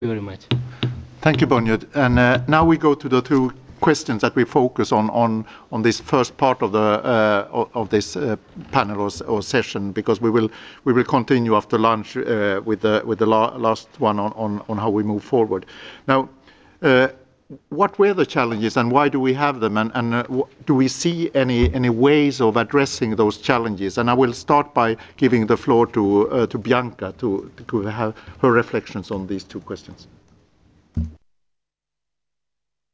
you very much. Thank you, Bonnier. And now we go to the two questions that we focus on this first part of the this panel or session, because we will continue after lunch with the last one on how we move forward. Now, what were the challenges and why do we have them, and do we see any ways of addressing those challenges? And I will start by giving the floor to Bianca to have her reflections on these two questions.